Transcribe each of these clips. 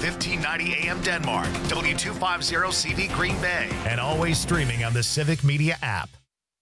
1590 AM Denmark, W250CV Green Bay, and always streaming on the Civic Media app.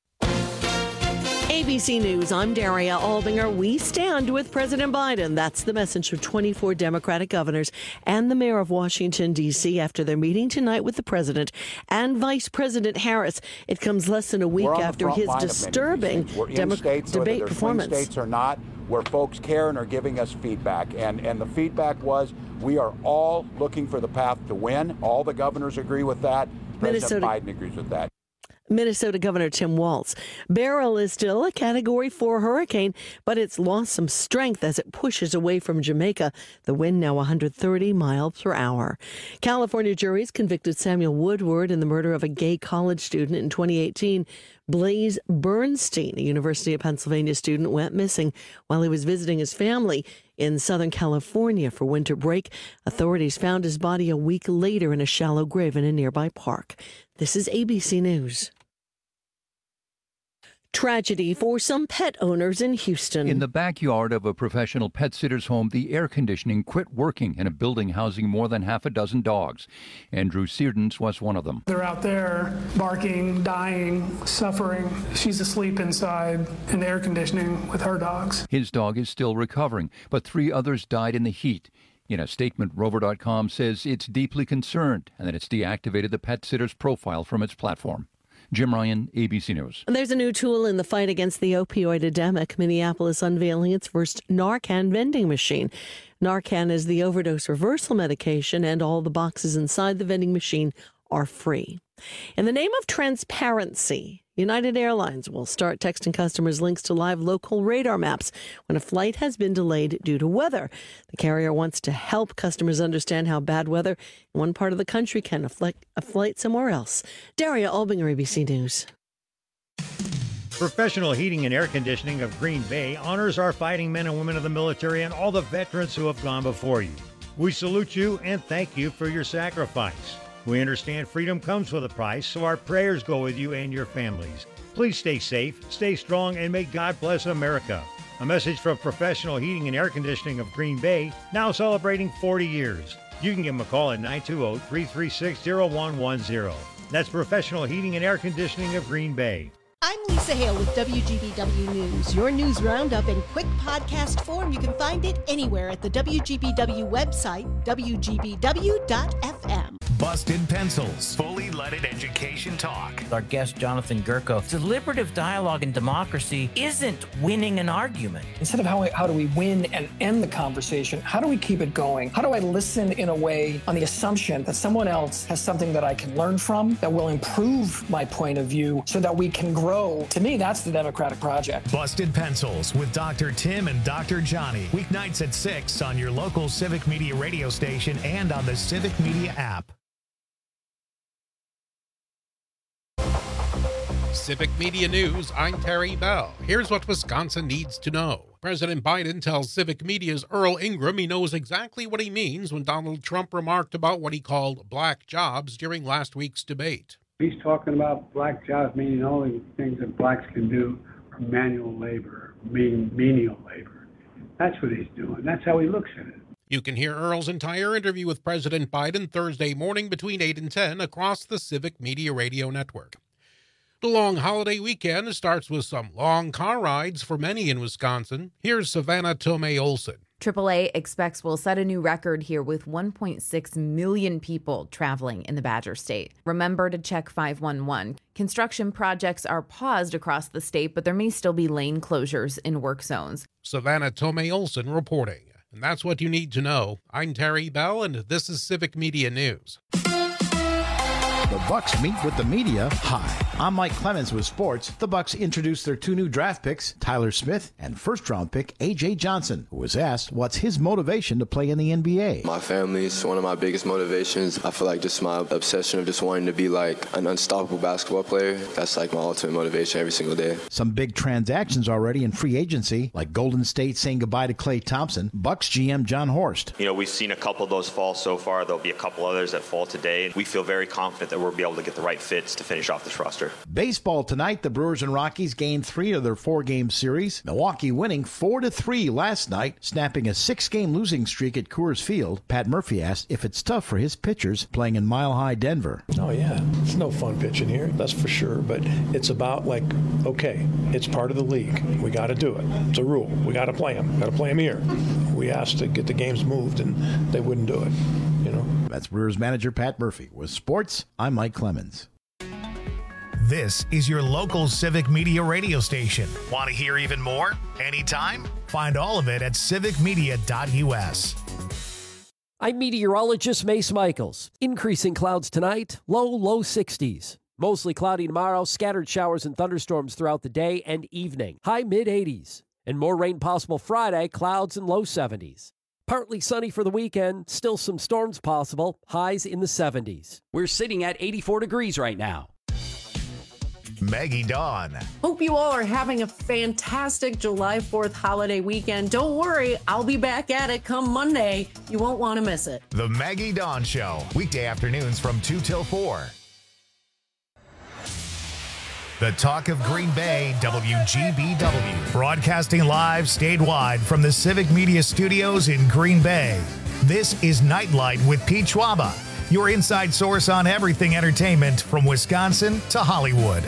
ABC News, I'm Daria Albinger. We stand with President Biden. That's the message from 24 Democratic governors and the mayor of Washington, D.C. after their meeting tonight with the president and Vice President Harris. It comes less than a week after his disturbing debate performance. Swing states or not, where folks care and are giving us feedback. And the feedback was we are all looking for the path to win. All the governors agree with that. President Biden agrees with that. Minnesota Governor Tim Walz. Beryl is still a Category 4 hurricane, but it's lost some strength as it pushes away from Jamaica. The wind now 130 miles per hour. California juries convicted Samuel Woodward in the murder of a gay college student in 2018. Blaze Bernstein, a University of Pennsylvania student, went missing while he was visiting his family in Southern California for winter break. Authorities found his body a week later in a shallow grave in a nearby park. This is ABC News. Tragedy for some pet owners in Houston. In the backyard of a professional pet sitter's home, the air conditioning quit working in a building housing more than half a dozen dogs. Andrew Seardens was one of them. They're out there barking, dying, suffering. She's asleep inside in the air conditioning with her dogs. His dog is still recovering, but 3 others died in the heat. In a statement, Rover.com says it's deeply concerned and that it's deactivated the pet sitter's profile from its platform. Jim Ryan, ABC News. And there's a new tool in the fight against the opioid epidemic. Minneapolis unveiling its first Narcan vending machine. Narcan is the overdose reversal medication, and all the boxes inside the vending machine are free. In the name of transparency, United Airlines will start texting customers links to live local radar maps when a flight has been delayed due to weather. The carrier wants to help customers understand how bad weather in one part of the country can affect a flight somewhere else. Daria Albinger, ABC News. Professional Heating and Air Conditioning of Green Bay honors our fighting men and women of the military and all the veterans who have gone before you. We salute you and thank you for your sacrifice. We understand freedom comes with a price, so our prayers go with you and your families. Please stay safe, stay strong, and may God bless America. A message from Professional Heating and Air Conditioning of Green Bay, now celebrating 40 years. You can give them a call at 920-336-0110. That's Professional Heating and Air Conditioning of Green Bay. I'm Lisa Hale with WGBW News. Your news roundup in quick podcast form. You can find it anywhere at the WGBW website, WGBW.fm. Busted Pencils, fully leaded education talk. Our guest, Jonathan Gurko. Deliberative dialogue and democracy isn't winning an argument. Instead of how do we win and end the conversation, how do we keep it going? How do I listen in a way on the assumption that someone else has something that I can learn from, that will improve my point of view so that we can grow? To me, that's the Democratic project. Busted Pencils with Dr. Tim and Dr. Johnny. Weeknights at 6 on your local Civic Media radio station and on the Civic Media app. Civic Media News, I'm Terry Bell. Here's what Wisconsin needs to know. President Biden tells Civic Media's Earl Ingram he knows exactly what he means when Donald Trump remarked about what he called black jobs during last week's debate. He's talking about black jobs, meaning all the things that blacks can do are manual labor, menial labor. That's what he's doing. That's how he looks at it. You can hear Earl's entire interview with President Biden Thursday morning between 8 and 10 across the Civic Media Radio Network. The long holiday weekend starts with some long car rides for many in Wisconsin. Here's Savannah Tomei Olson. AAA expects we'll set a new record here with 1.6 million people traveling in the Badger State. Remember to check 511. Construction projects are paused across the state, but there may still be lane closures in work zones. Savannah Tomei Olson reporting. And that's what you need to know. I'm Terry Bell, and this is Civic Media News. The Bucks meet with the media. Hi, I'm Mike Clemens with sports. The Bucks introduced their 2 new draft picks, Tyler Smith and first-round pick A.J. Johnson, who was asked what's his motivation to play in the NBA. My family is one of my biggest motivations. I feel like just my obsession of just wanting to be like an unstoppable basketball player. That's like my ultimate motivation every single day. Some big transactions already in free agency, like Golden State saying goodbye to Klay Thompson, Bucks GM John Horst. We've seen a couple of those fall so far. There'll be a couple others that fall today. We feel very confident that that we'll be able to get the right fits to finish off this roster. Baseball tonight, the Brewers and Rockies gained 3 of their 4-game series. Milwaukee winning 4-3 last night, snapping a 6-game losing streak at Coors Field. Pat Murphy asked if it's tough for his pitchers playing in Mile High Denver. Oh, yeah. It's no fun pitching here, that's for sure. But it's about, okay, it's part of the league. We got to do it. It's a rule. We got to play them. Got to play them here. We asked to get the games moved, and they wouldn't do it, That's Brewers manager Pat Murphy. With sports, I'm Mike Clemens. This is your local Civic Media radio station. Want to hear even more? Anytime? Find all of it at civicmedia.us. I'm meteorologist Mace Michaels. Increasing clouds tonight, low 60s. Mostly cloudy tomorrow, scattered showers and thunderstorms throughout the day and evening. High mid-80s. And more rain possible Friday, clouds and low 70s. Partly sunny for the weekend, still some storms possible, highs in the 70s. We're sitting at 84 degrees right now. Maggie Dawn. Hope you all are having a fantastic July 4th holiday weekend. Don't worry, I'll be back at it come Monday. You won't want to miss it. The Maggie Dawn Show, weekday afternoons from 2 till 4. The talk of Green Bay, WGBW. Broadcasting live statewide from the Civic Media Studios in Green Bay. This is Nightlight with Pete Schwaba, your inside source on everything entertainment from Wisconsin to Hollywood.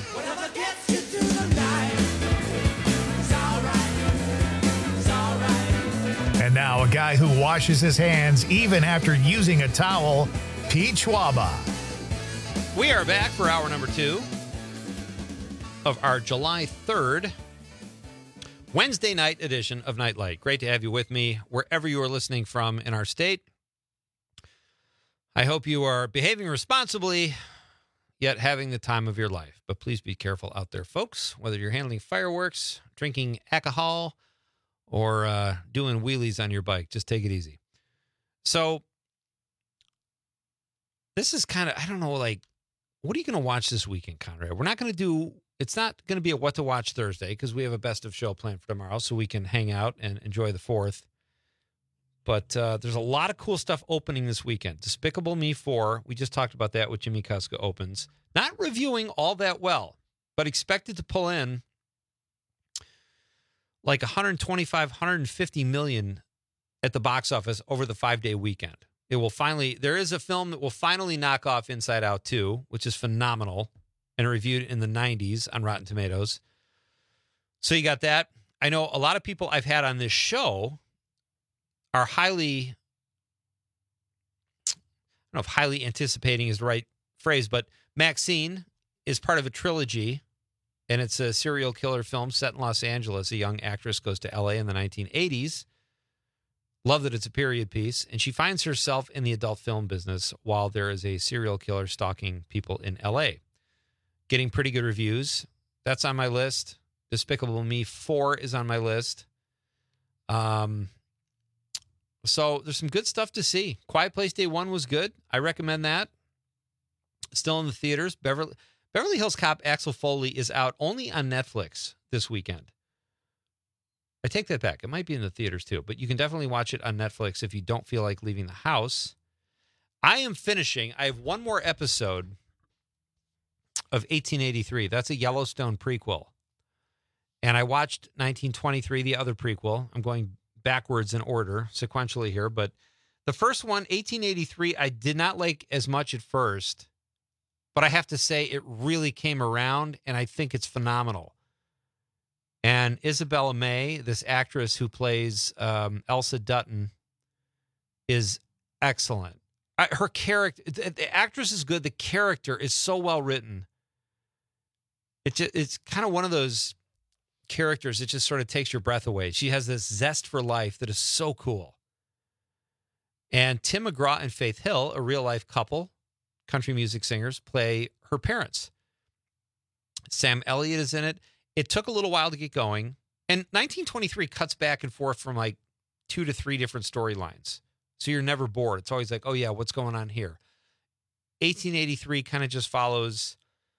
And now a guy who washes his hands even after using a towel, Pete Schwaba. We are back for hour number 2 of our July 3rd Wednesday night edition of Nightlight. Great to have you with me wherever you are listening from in our state. I hope you are behaving responsibly, yet having the time of your life. But please be careful out there, folks, whether you're handling fireworks, drinking alcohol, or doing wheelies on your bike. Just take it easy. So this is kind of, I don't know, what are you going to watch this weekend, Conrad? We're not going to do, it's not going to be a What to Watch Thursday because we have a best of show planned for tomorrow so we can hang out and enjoy the 4th. But there's a lot of cool stuff opening this weekend. Despicable Me 4, we just talked about that with Jimmy Kuska opens. Not reviewing all that well, but expected to pull in like 125, 150 million at the box office over the 5-day weekend. There is a film that will finally knock off Inside Out 2, which is phenomenal and reviewed in the 90s on Rotten Tomatoes. So you got that. I know a lot of people I've had on this show are highly, I don't know if highly anticipating is the right phrase, but Maxine is part of a trilogy, and it's a serial killer film set in Los Angeles. A young actress goes to L.A. in the 1980s. Love that it's a period piece, and she finds herself in the adult film business while there is a serial killer stalking people in L.A. Getting pretty good reviews. That's on my list. Despicable Me 4 is on my list. So there's some good stuff to see. Quiet Place Day 1 was good. I recommend that. Still in the theaters. Beverly Hills Cop Axel Foley is out only on Netflix this weekend. I take that back. It might be in the theaters too, but you can definitely watch it on Netflix if you don't feel like leaving the house. I have one more episode of 1883. That's a Yellowstone prequel. And I watched 1923, the other prequel. I'm going backwards in order, sequentially here, but the first one, 1883, I did not like as much at first, but I have to say it really came around, and I think it's phenomenal. And Isabella May, this actress who plays Elsa Dutton, is excellent. Her character, the actress is good. The character is so well written. It's kind of one of those characters that just sort of takes your breath away. She has this zest for life that is so cool. And Tim McGraw and Faith Hill, a real-life couple, country music singers, play her parents. Sam Elliott is in it. It took a little while to get going. And 1923 cuts back and forth from like 2 to 3 different storylines. So you're never bored. It's always like, oh yeah, what's going on here? 1883 kind of just follows,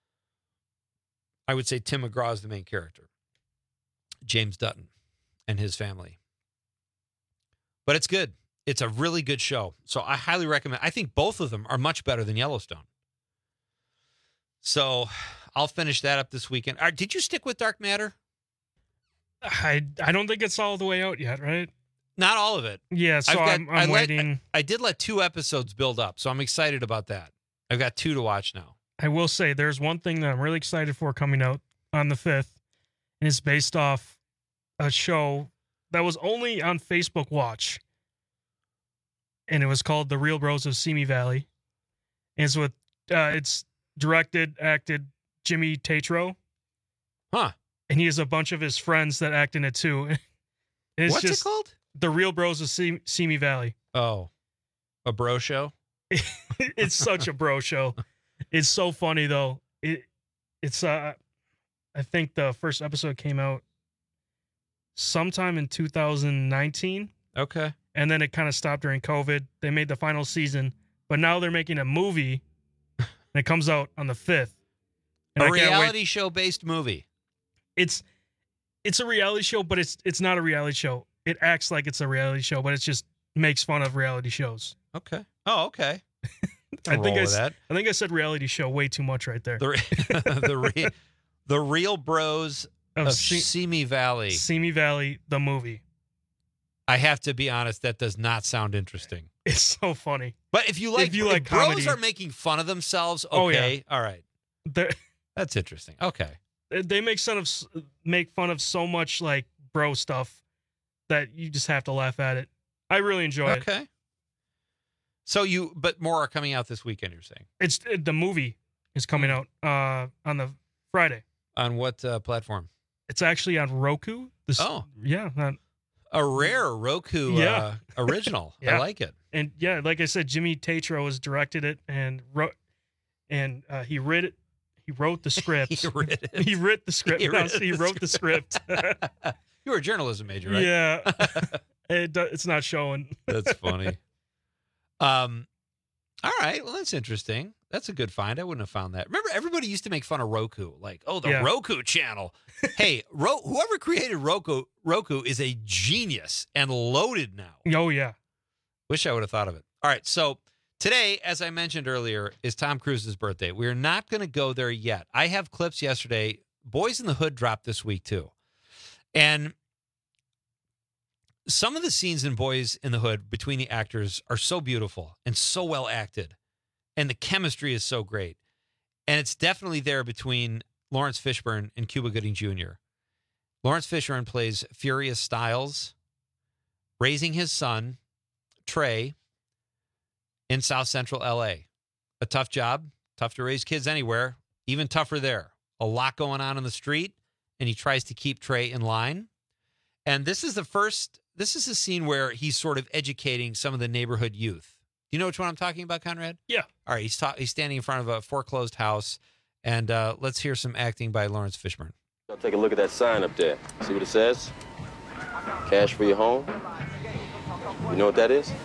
I would say Tim McGraw is the main character. James Dutton and his family. But it's good. It's a really good show. So I highly recommend. I think both of them are much better than Yellowstone. So I'll finish that up this weekend. Did you stick with Dark Matter? I don't think it's all the way out yet, right? Not all of it. Yeah, so I'm waiting. I did let 2 episodes build up, so I'm excited about that. I've got 2 to watch now. I will say there's one thing that I'm really excited for coming out on the 5th, and it's based off a show that was only on Facebook Watch, and it was called The Real Bros of Simi Valley. And it's with it's directed, acted Jimmy Tatro. Huh. And he has a bunch of his friends that act in it too. What's it called? The Real Bros of Simi Valley. Oh, a bro show? It's such a bro show. It's so funny though. It's I think the first episode came out sometime in 2019. Okay. And then it kind of stopped during COVID. They made the final season, but now they're making a movie and it comes out on the 5th. And a reality show based movie. It's a reality show, but it's not a reality show. It acts like it's a reality show, but it just makes fun of reality shows. Okay. Oh, okay. I think I said reality show way too much right there. The Real Bros of Simi Valley. Simi Valley, the movie. I have to be honest, that does not sound interesting. It's so funny. But if bros comedy, are making fun of themselves, okay, all right. That's interesting. Okay. They make fun of so much like bro stuff that you just have to laugh at it. I really enjoy it. Okay. So but more are coming out this weekend, you're saying? The movie is coming out on the Friday. On what platform? It's actually on Roku. Yeah. A rare Roku original. Yeah. I like it. And yeah, like I said, Jimmy Tatro has directed it and wrote he wrote it. He wrote the script. He wrote the script. He wrote the script. You were a journalism major, right? Yeah. It's not showing. That's funny. All right. Well, that's interesting. That's a good find. I wouldn't have found that. Remember, everybody used to make fun of Roku. Like, the Roku channel. Hey, whoever created Roku is a genius and loaded now. Oh, yeah. Wish I would have thought of it. All right. So today, as I mentioned earlier, is Tom Cruise's birthday. We're not going to go there yet. I have clips yesterday. Boys in the Hood dropped this week, too. And some of the scenes in Boys in the Hood between the actors are so beautiful and so well acted. And the chemistry is so great. And it's definitely there between Lawrence Fishburne and Cuba Gooding Jr. Lawrence Fishburne plays Furious Styles, raising his son, Trey, in South Central L.A. A tough job, tough to raise kids anywhere, even tougher there. A lot going on in the street, and he tries to keep Trey in line. And this is a scene where he's sort of educating some of the neighborhood youth. Do you know which one I'm talking about, Conrad? Yeah. All right, he's standing in front of a foreclosed house, and let's hear some acting by Lawrence Fishburne. I'll take a look at that sign up there. See what it says? Cash for your home. You know what that is?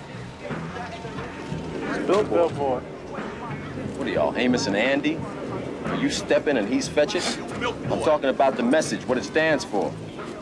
It's a billboard. What are y'all, Amos and Andy? Are you stepping and he's fetching? I'm talking about the message, what it stands for.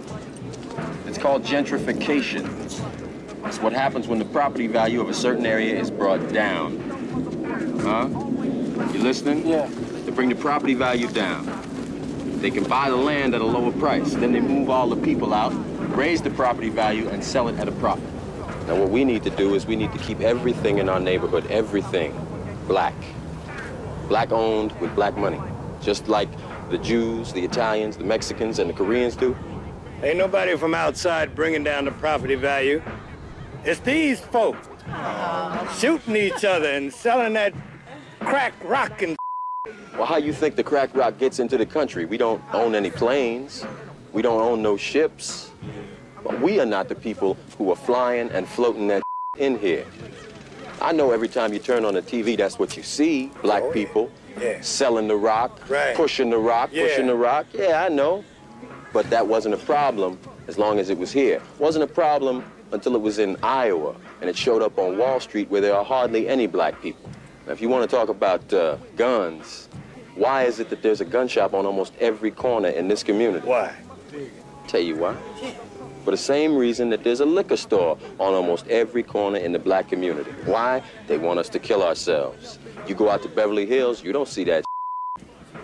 It's called gentrification. It's what happens when the property value of a certain area is brought down. Huh? You listening? Yeah. They bring the property value down. They can buy the land at a lower price. Then they move all the people out, raise the property value, and sell it at a profit. Now what we need to do is we need to keep everything in our neighborhood, everything, black. Black owned with black money. Just like the Jews, the Italians, the Mexicans, and the Koreans do. Ain't nobody from outside bringing down the property value. It's these folks shooting each other and selling that crack rock and Well, how you think the crack rock gets into the country? We don't own any planes. We don't own no ships. But we are not the people who are flying and floating that in here. I know every time you turn on the TV, that's what you see. Black people selling the rock, pushing the rock, pushing the rock. Yeah, I know. But that wasn't a problem as long as it was here. It wasn't a problem until it was in Iowa, and it showed up on Wall Street where there are hardly any black people. Now, if you want to talk about guns, why is it that there's a gun shop on almost every corner in this community? Why? Tell you why. For the same reason that there's a liquor store on almost every corner in the black community. Why? They want us to kill ourselves. You go out to Beverly Hills, you don't see that.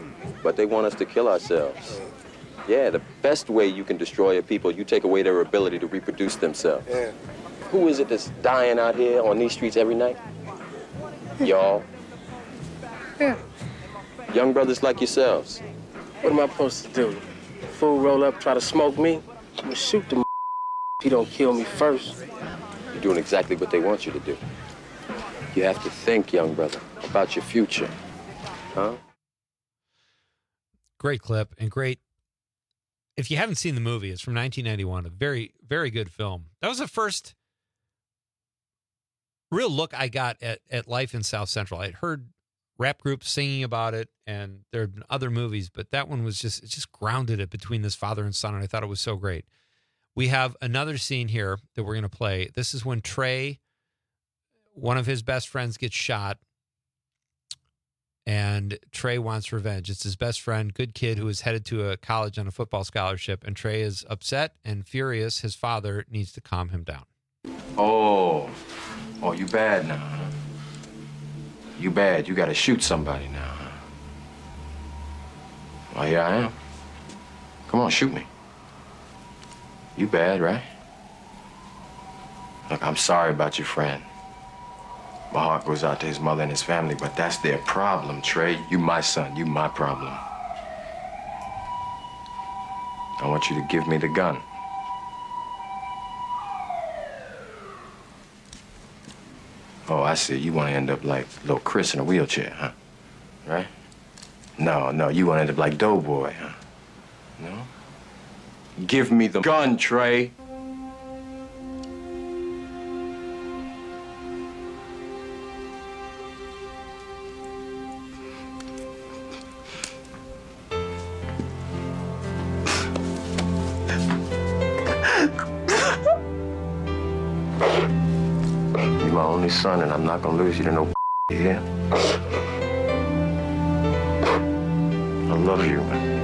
but they want us to kill ourselves. Yeah, the best way you can destroy a people, you take away their ability to reproduce themselves. Yeah. Who is it that's dying out here on these streets every night? Y'all. Yeah. Young brothers like yourselves. What am I supposed to do? Fool roll up, try to smoke me? I'm gonna shoot the if he don't kill me first. You're doing exactly what they want you to do. You have to think, young brother, about your future. Huh? Great clip and great. If you haven't seen the movie, it's from 1991, a very, very good film. That was the first real look I got at life in South Central. I'd heard rap groups singing about it, and there had been other movies, but that one was it just grounded it between this father and son, and I thought it was so great. We have another scene here that we're going to play. This is when Trey, one of his best friends, gets shot, and Trey wants revenge. It's his best friend, good kid, who is headed to a college on a football scholarship, and Trey is upset and furious. His father needs to calm him down. Oh, you bad now, huh? You bad. You got to shoot somebody now, huh? Well, here I am. Come on, shoot me. You bad, right? Look, I'm sorry about your friend. My heart goes out to his mother and his family, but that's their problem, Trey. You my son. You my problem. I want you to give me the gun. Oh, I see. You want to end up like little Chris in a wheelchair, huh? Right? No, you want to end up like Doughboy, huh? No? Give me the gun, Trey. You're my only son, and I'm not gonna lose you to no here. I love you, man.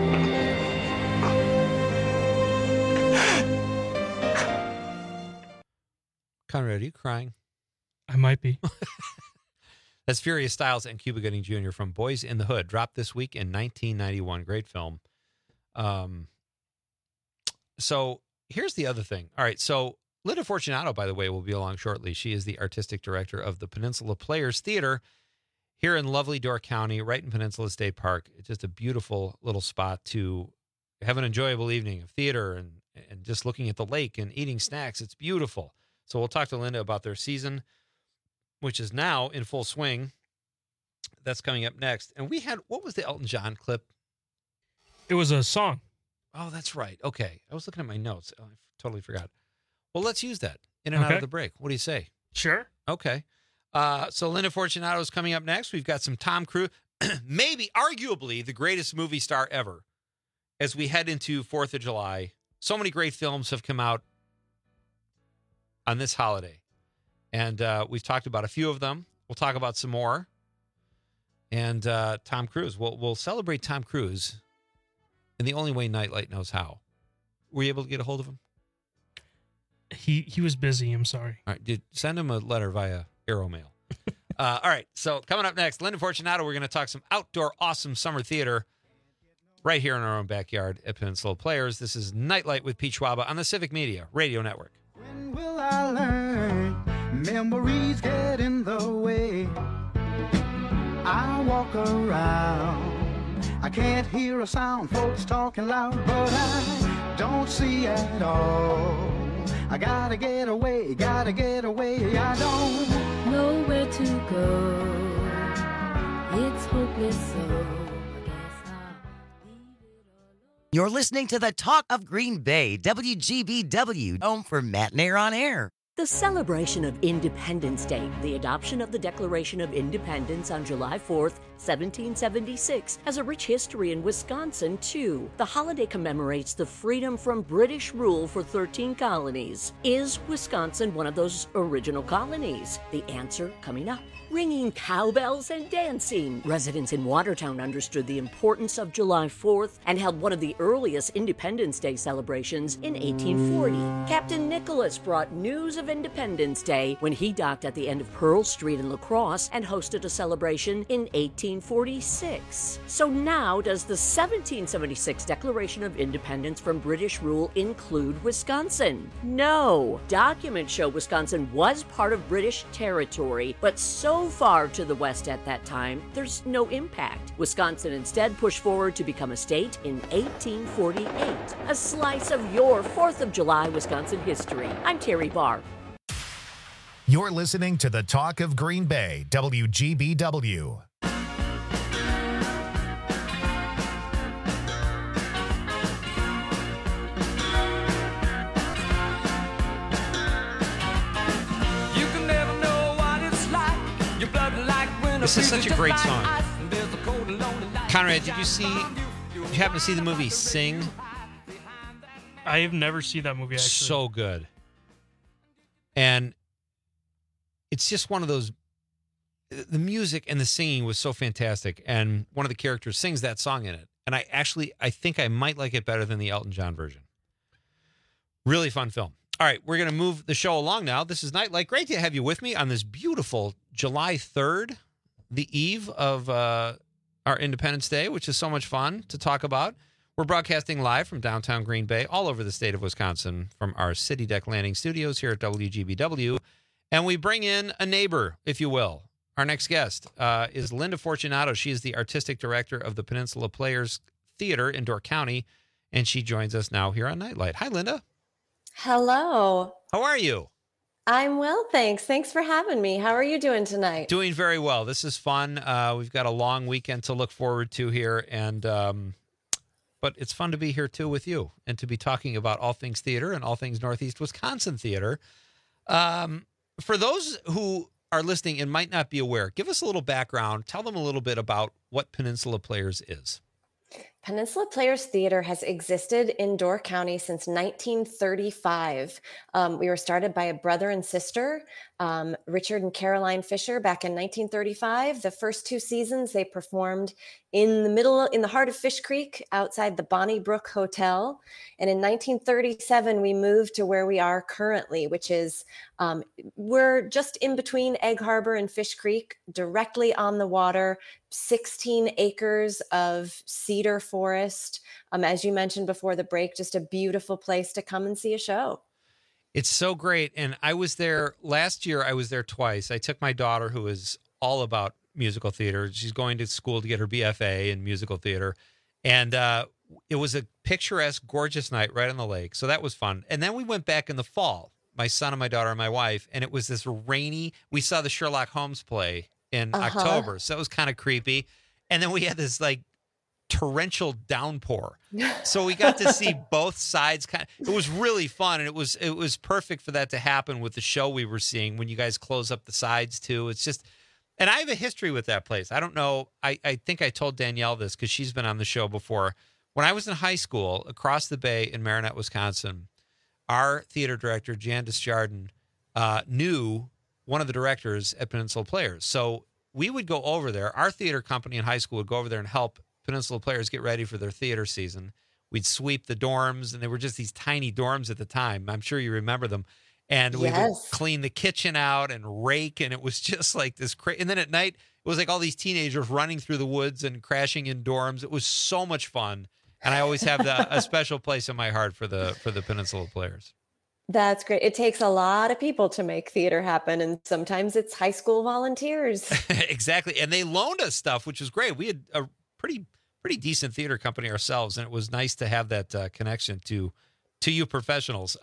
Conrad, are you crying? I might be. That's Furious Styles and Cuba Gooding Jr. from Boys in the Hood, dropped this week in 1991. Great film. So here's the other thing. All right, so Linda Fortunato, by the way, will be along shortly. She is the artistic director of the Peninsula Players Theater here in lovely Door County, right in Peninsula State Park. It's just a beautiful little spot to have an enjoyable evening of theater and just looking at the lake and eating snacks. It's beautiful. So we'll talk to Linda about their season, which is now in full swing. That's coming up next. And we had, what was the Elton John clip? It was a song. Oh, that's right. Okay. I was looking at my notes. Oh, I totally forgot. Well, let's use that in and out of the break. What do you say? Sure. Okay. So Linda Fortunato is coming up next. We've got some Tom Cruise, maybe arguably the greatest movie star ever as we head into 4th of July. So many great films have come out on this holiday. And we've talked about a few of them. We'll talk about some more. And Tom Cruise. We'll celebrate Tom Cruise in the only way Nightlight knows how. Were you able to get a hold of him? He was busy. I'm sorry. All right. Send him a letter via AeroMail. All right. So coming up next, Linda Fortunato, we're going to talk some outdoor awesome summer theater right here in our own backyard at Peninsula Players. This is Nightlight with Pete Schwaba on the Civic Media Radio Network. When will I learn? Memories get in the way. I walk around. I can't hear a sound. Folks talking loud, but I don't see at all. I gotta get away. I don't know where to go. It's hopeless, so You're listening to the Talk of Green Bay, WGBW, home for Matinee on Air. The celebration of Independence Day, the adoption of the Declaration of Independence on July 4th, 1776, has a rich history in Wisconsin, too. The holiday commemorates the freedom from British rule for 13 colonies. Is Wisconsin one of those original colonies? The answer coming up. Ringing cowbells and dancing. Residents in Watertown understood the importance of July 4th and held one of the earliest Independence Day celebrations in 1840. Captain Nicholas brought news of Independence Day when he docked at the end of Pearl Street in La Crosse and hosted a celebration in 1846. So now, does the 1776 Declaration of Independence from British rule include Wisconsin? No. Documents show Wisconsin was part of British territory, but so far to the west at that time, there's no impact. Wisconsin instead pushed forward to become a state in 1848. A slice of your 4th of July Wisconsin history. I'm Terry Barr. You're listening to the Talk of Green Bay, WGBW. This is such a great song. Conrad, did you happen to see the movie Sing? I have never seen that movie, actually. So good. And it's just one of those, the music and the singing was so fantastic. And one of the characters sings that song in it. And I think I might like it better than the Elton John version. Really fun film. All right, we're going to move the show along now. This is Nightlight. Great to have you with me on this beautiful July 3rd, the eve of our Independence Day, which is so much fun to talk about. We're broadcasting live from downtown Green Bay, all over the state of Wisconsin, from our City Deck Landing studios here at WGBW. And we bring in a neighbor, if you will. Our next guest is Linda Fortunato. She is the artistic director of the Peninsula Players Theater in Door County, and she joins us now here on Nightlight. Hi, Linda. Hello. How are you? I'm well, thanks. Thanks for having me. How are you doing tonight? Doing very well. This is fun. We've got a long weekend to look forward to here, and but it's fun to be here too with you and to be talking about all things theater and all things Northeast Wisconsin theater. For those who are listening and might not be aware, give us a little background. Tell them a little bit about what Peninsula Players is. Peninsula Players Theater has existed in Door County since 1935. We were started by a brother and sister, Richard and Caroline Fisher, back in 1935. The first 2 seasons they performed in the heart of Fish Creek, outside the Bonnie Brook Hotel. And in 1937, we moved to where we are currently, which is, we're just in between Egg Harbor and Fish Creek, directly on the water, 16 acres of cedar forest. As you mentioned before the break, just a beautiful place to come and see a show. It's so great. And I was there last year. I was there twice. I took my daughter, who is all about musical theater. She's going to school to get her BFA in musical theater. And it was a picturesque, gorgeous night right on the lake. So that was fun. And then we went back in the fall, my son and my daughter and my wife, and it was this rainy, we saw the Sherlock Holmes play in October. So it was kind of creepy. And then we had this like torrential downpour. So we got to see both sides. It was really fun. And it was perfect for that to happen with the show we were seeing when you guys close up the sides too. It's just, and I have a history with that place. I don't know. I think I told Danielle this because she's been on the show before. When I was in high school across the bay in Marinette, Wisconsin, our theater director, Jan Desjardins, knew one of the directors at Peninsula Players. So we would go over there. Our theater company in high school would go over there and help Peninsula Players get ready for their theater season. We'd sweep the dorms, and they were just these tiny dorms at the time. I'm sure you remember them. And we would clean the kitchen out and rake, and it was just like this crazy. And then at night, it was like all these teenagers running through the woods and crashing in dorms. It was so much fun. And I always have a special place in my heart for the Peninsula Players. That's great. It takes a lot of people to make theater happen, and sometimes it's high school volunteers. Exactly. And they loaned us stuff, which was great. We had a pretty decent theater company ourselves, and it was nice to have that connection to you professionals.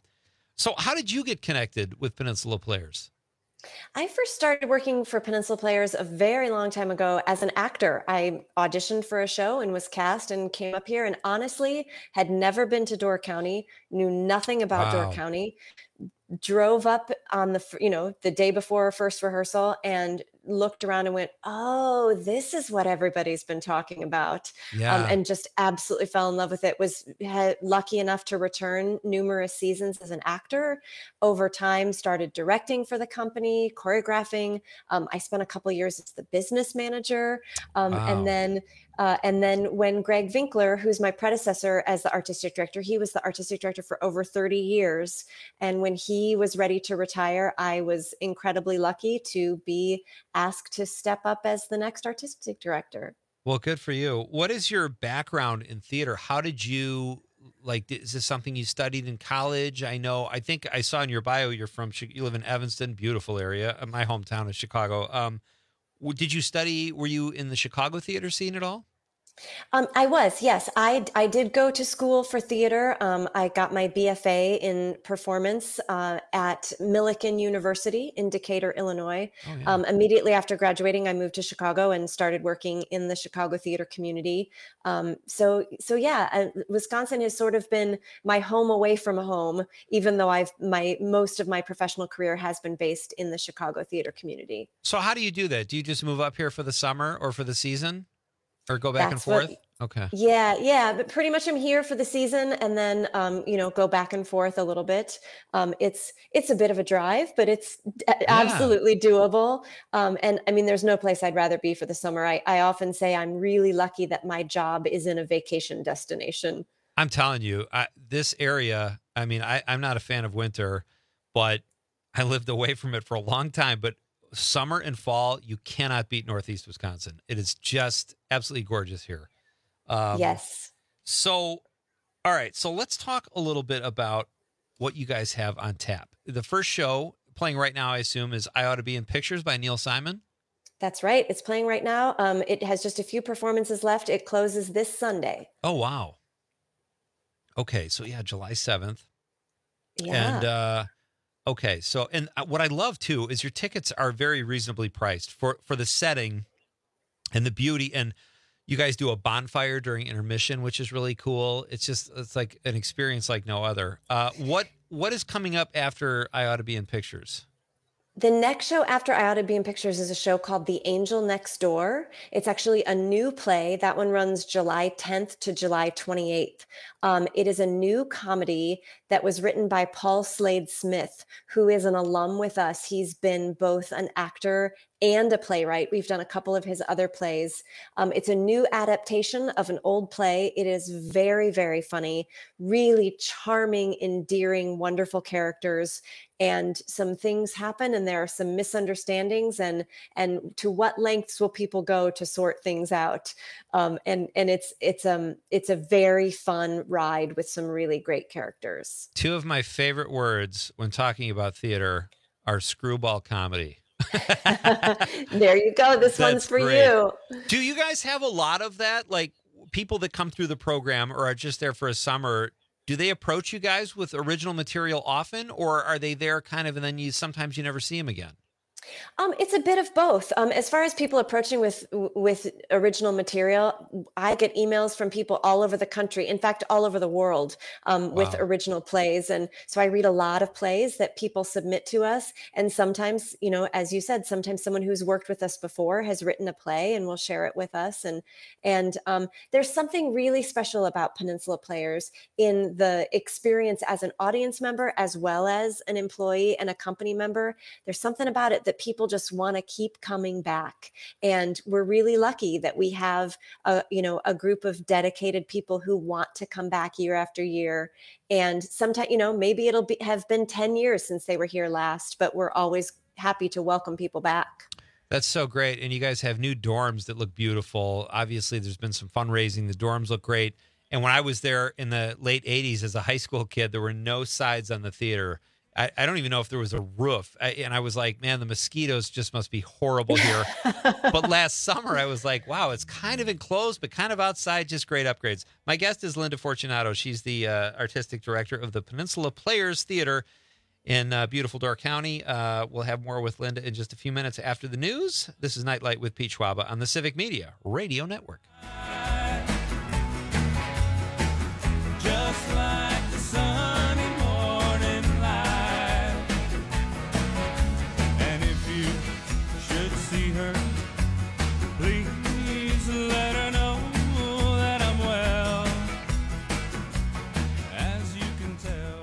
So how did you get connected with Peninsula Players? I first started working for Peninsula Players a very long time ago as an actor. I auditioned for a show and was cast and came up here, and honestly had never been to Door County, knew nothing about Door County, drove up on the day before first rehearsal and looked around and went, oh, this is what everybody's been talking about. And just absolutely fell in love with it. Was lucky enough to return numerous seasons as an actor. Over time, started directing for the company, choreographing. I spent a couple of years as the business manager. And then And then when Greg Winkler, who's my predecessor as the artistic director, he was the artistic director for over 30 years. And when he was ready to retire, I was incredibly lucky to be asked to step up as the next artistic director. Well, good for you. What is your background in theater? How did you, is this something you studied in college? I think I saw in your bio, you live in Evanston, beautiful area. My hometown is Chicago. Did you study, were you in the Chicago theater scene at all? I was, yes. I did go to school for theater. I got my BFA in performance at Millikan University in Decatur, Illinois. Oh, yeah. Immediately after graduating, I moved to Chicago and started working in the Chicago theater community. So Wisconsin has sort of been my home away from home, even though most of my professional career has been based in the Chicago theater community. So how do you do that? Do you just move up here for the summer or for the season? Or go back and forth? Okay. Yeah. But pretty much I'm here for the season and then, go back and forth a little bit. It's a bit of a drive, but it's absolutely doable. And I mean, there's no place I'd rather be for the summer. I often say I'm really lucky that my job is in a vacation destination. I'm telling you, this area, I mean, I'm not a fan of winter, but I lived away from it for a long time. But summer and fall, you cannot beat Northeast Wisconsin. It is just absolutely gorgeous here. Yes. So, all right. So let's talk a little bit about what you guys have on tap. The first show playing right now, I assume, is I Ought to Be in Pictures by Neil Simon. That's right. It's playing right now. It has just a few performances left. It closes this Sunday. Oh, wow. Okay. So yeah, July 7th. Yeah. And, okay. So, and what I love too is your tickets are very reasonably priced for the setting and the beauty. And you guys do a bonfire during intermission, which is really cool. It's like an experience like no other. What is coming up after I Ought to Be in Pictures? The next show after I Ought to Be in Pictures is a show called The Angel Next Door. It's actually a new play. That one runs July 10th to July 28th. It is a new comedy that was written by Paul Slade Smith, who is an alum with us. He's been both an actor and a playwright. We've done a couple of his other plays. It's a new adaptation of an old play. It is very, very funny, really charming, endearing, wonderful characters. And some things happen and there are some misunderstandings and to what lengths will people go to sort things out? And it's a very fun ride with some really great characters. Two of my favorite words when talking about theater are screwball comedy. There you go. This one's for great. You. Do you guys have a lot of that? Like people that come through the program or are just there for a summer, do they approach you guys with original material often, or are they there kind of and then sometimes you never see them again? It's a bit of both. As far as people approaching with original material, I get emails from people all over the country, in fact, all over the world, with original plays. And so I read a lot of plays that people submit to us. And sometimes, as you said, sometimes someone who's worked with us before has written a play and will share it with us. And there's something really special about Peninsula Players in the experience as an audience member, as well as an employee and a company member. There's something about it that people just want to keep coming back. And we're really lucky that we have a group of dedicated people who want to come back year after year. And sometimes, maybe it'll have been 10 years since they were here last, but we're always happy to welcome people back. That's so great. And you guys have new dorms that look beautiful. Obviously, there's been some fundraising. The dorms look great. And when I was there in the late 80s as a high school kid, there were no sides on the theater. I don't even know if there was a roof. And I was like, man, the mosquitoes just must be horrible here. But last summer, I was like, wow, it's kind of enclosed, but kind of outside, just great upgrades. My guest is Linda Fortunato. She's the artistic director of the Peninsula Players Theater in beautiful Door County. We'll have more with Linda in just a few minutes after the news. This is Nightlight with Pete Schwaba on the Civic Media Radio Network. Just like the sunny morning light. And if you should see her, please let her know that I'm well, as you can tell.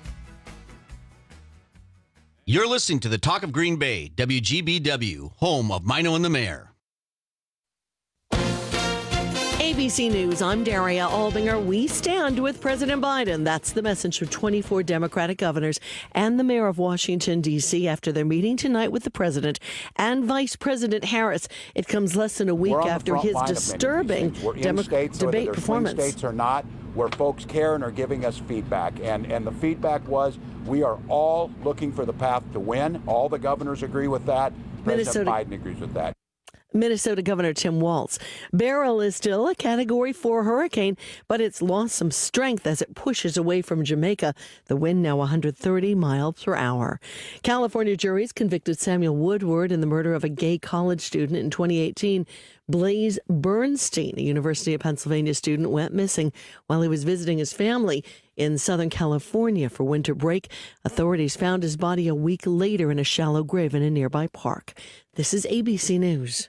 You're listening to the Talk of Green Bay, WGBW, home of Mino and the Mayor. ABC News, I'm Daria Aldinger. We stand with President Biden. That's the message from 24 Democratic governors and the mayor of Washington, D.C. after their meeting tonight with the president and Vice President Harris. It comes less than a week after his disturbing debate performance. Swing states or not, where folks care and are giving us feedback. And the feedback was, we are all looking for the path to win. All the governors agree with that. President Biden agrees with that. Minnesota Governor Tim Walz. Beryl is still a Category 4 hurricane, but it's lost some strength as it pushes away from Jamaica. The wind now 130 miles per hour. California juries convicted Samuel Woodward in the murder of a gay college student in 2018. Blaze Bernstein, a University of Pennsylvania student, went missing while he was visiting his family in Southern California for winter break. Authorities found his body a week later in a shallow grave in a nearby park. This is ABC News.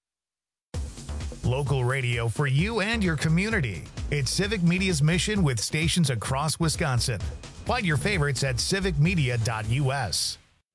Local radio for you and your community. It's Civic Media's mission with stations across Wisconsin. Find your favorites at civicmedia.us.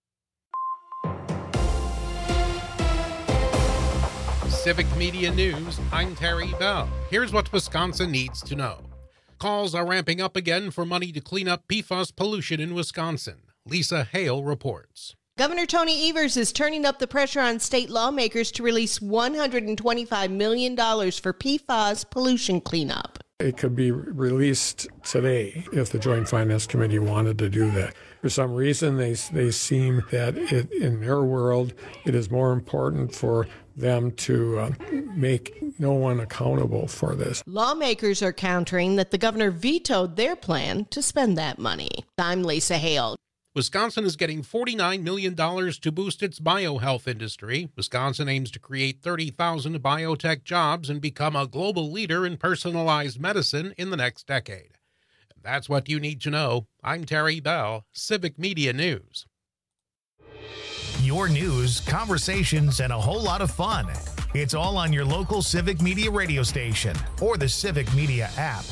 Civic Media News, I'm Terry Bell. Here's what Wisconsin needs to know. Calls are ramping up again for money to clean up PFAS pollution in Wisconsin. Lisa Hale reports. Governor Tony Evers is turning up the pressure on state lawmakers to release $125 million for PFAS pollution cleanup. It could be released today if the Joint Finance Committee wanted to do that. For some reason, they seem that in their world, it is more important for them to make no one accountable for this. Lawmakers are countering that the governor vetoed their plan to spend that money. I'm Lisa Hale. Wisconsin is getting $49 million to boost its biohealth industry. Wisconsin aims to create 30,000 biotech jobs and become a global leader in personalized medicine in the next decade. And that's what you need to know. I'm Terry Bell, Civic Media News. Your news, conversations, and a whole lot of fun. It's all on your local Civic Media radio station or the Civic Media app.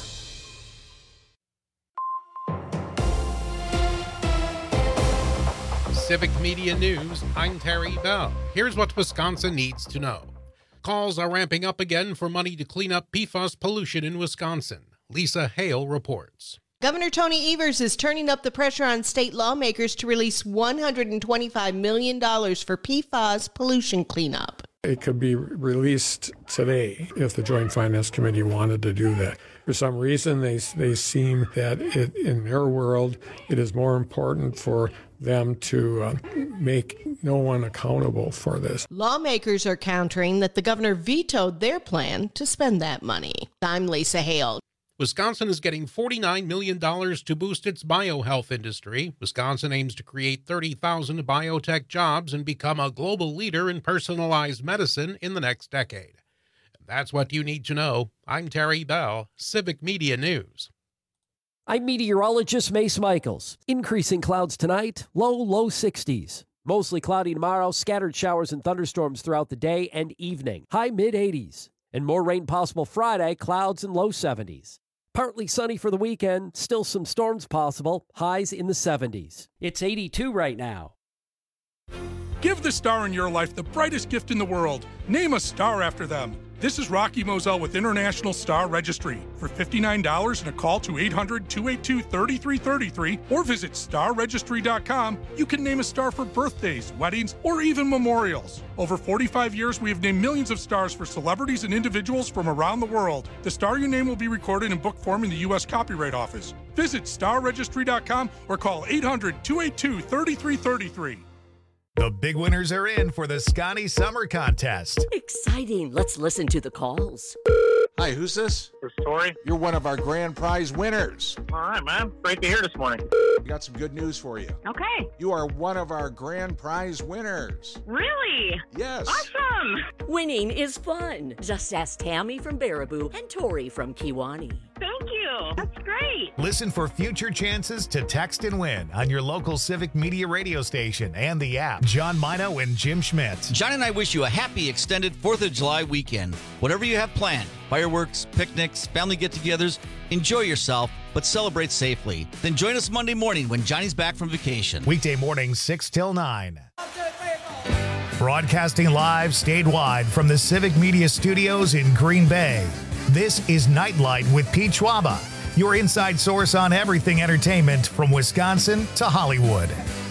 Civic Media News, I'm Terry Bell. Here's what Wisconsin needs to know. Calls are ramping up again for money to clean up PFAS pollution in Wisconsin. Lisa Hale reports. Governor Tony Evers is turning up the pressure on state lawmakers to release $125 million for PFAS pollution cleanup. It could be released today if the Joint Finance Committee wanted to do that. For some reason, they seem that in their world, it is more important for them to make no one accountable for this. Lawmakers are countering that the governor vetoed their plan to spend that money. I'm Lisa Hale. Wisconsin is getting $49 million to boost its biohealth industry. Wisconsin aims to create 30,000 biotech jobs and become a global leader in personalized medicine in the next decade. And that's what you need to know. I'm Terry Bell, Civic Media News. I'm meteorologist Mace Michaels. Increasing clouds tonight, low 60s. Mostly cloudy tomorrow, scattered showers and thunderstorms throughout the day and evening. High mid-80s. And more rain possible Friday, clouds and low 70s. Partly sunny for the weekend, still some storms possible, highs in the 70s. It's 82 right now. Give the star in your life the brightest gift in the world. Name a star after them. This is Rocky Moselle with International Star Registry. For $59 and a call to 800-282-3333 or visit starregistry.com, you can name a star for birthdays, weddings, or even memorials. Over 45 years, we have named millions of stars for celebrities and individuals from around the world. The star you name will be recorded in book form in the U.S. Copyright Office. Visit starregistry.com or call 800-282-3333. The big winners are in for the Scotty Summer Contest. Exciting. Let's listen to the calls. Hi, who's this? This is Tori. You're one of our grand prize winners. All right, man. Great to hear this morning. We got some good news for you. Okay. You are one of our grand prize winners. Really? Yes. Awesome. Winning is fun. Just ask Tammy from Baraboo and Tori from Kewanee. Thank you. That's great. Listen for future chances to text and win on your local Civic Media radio station and the app. John Mino and Jim Schmidt. John and I wish you a happy extended 4th of July weekend. Whatever you have planned, fireworks, picnics, family get-togethers, enjoy yourself, but celebrate safely. Then join us Monday morning when Johnny's back from vacation. Weekday mornings 6 till 9. Broadcasting live statewide from the Civic Media Studios in Green Bay. This is Nightlight with Pete Schwaba, your inside source on everything entertainment from Wisconsin to Hollywood.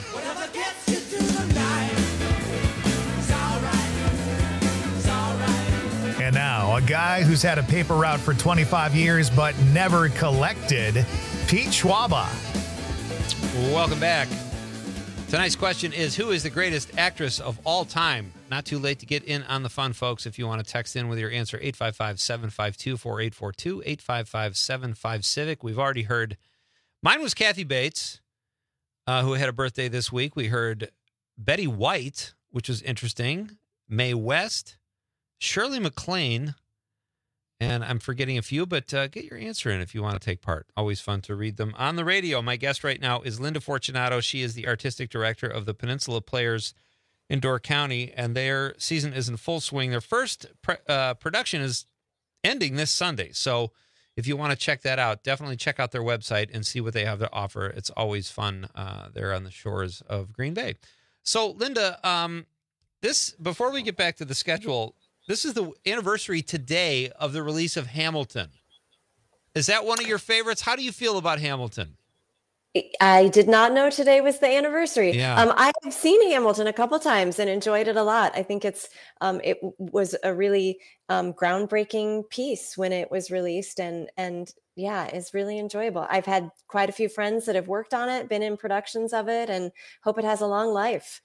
And now, a guy who's had a paper route for 25 years but never collected, Pete Schwaba. Welcome back. Tonight's question is, who is the greatest actress of all time? Not too late to get in on the fun, folks. If you want to text in with your answer, 855-752-4842, 855-75-CIVIC. We've already heard, mine was Kathy Bates, who had a birthday this week. We heard Betty White, which was interesting, Mae West, Shirley MacLaine, and I'm forgetting a few, but get your answer in if you want to take part. Always fun to read them on the radio. My guest right now is Linda Fortunato. She is the artistic director of the Peninsula Players in Door County, and their season is in full swing. Their first production is ending this Sunday. So if you want to check that out, definitely check out their website and see what they have to offer. It's always fun there on the shores of Green Bay. So, Linda, before we get back to the schedule, this is the anniversary today of the release of Hamilton. Is that one of your favorites? How do you feel about Hamilton? I did not know today was the anniversary. Yeah. I have seen Hamilton a couple times and enjoyed it a lot. I think it was a really groundbreaking piece when it was released, and yeah, it's really enjoyable. I've had quite a few friends that have worked on it, been in productions of it, and hope it has a long life.